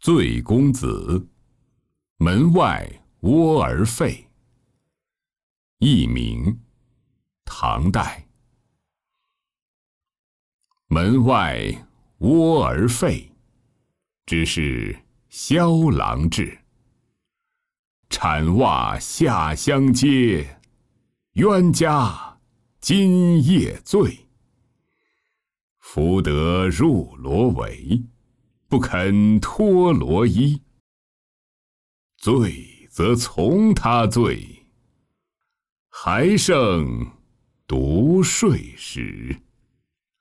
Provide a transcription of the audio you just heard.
醉公子，门外窝儿废。佚名，唐代。门外窝儿废，只是萧郎至。产袜下乡街，冤家今夜醉。福得入罗帷，不肯脱罗衣。醉则从他醉，还剩独睡时。